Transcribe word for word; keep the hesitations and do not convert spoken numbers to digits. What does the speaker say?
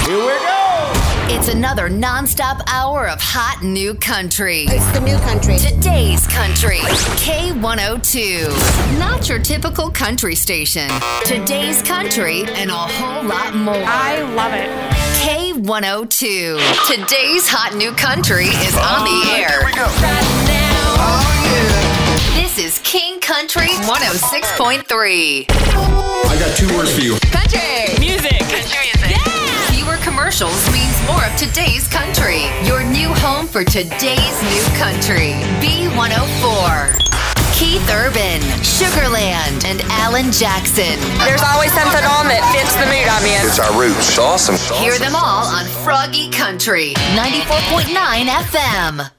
Here we go. It's another nonstop hour of hot new country. It's the new country. Today's Country. K one oh two. Not your typical country station. Today's Country and a whole lot more. I love it. K one oh two. Today's hot new country is on the air. Here we go. Right now. Oh, This is King Country one oh six point three. I got two words for you. Country. Music. Country music. Yeah. Fewer commercials means more of today's country. Your new home for today's new country. B one oh four. Keith Urban, Sugarland, and Alan Jackson. There's always something on that fits the mood I'm in. It's our roots. It's awesome. Hear them all on Froggy Country, ninety-four point nine F M.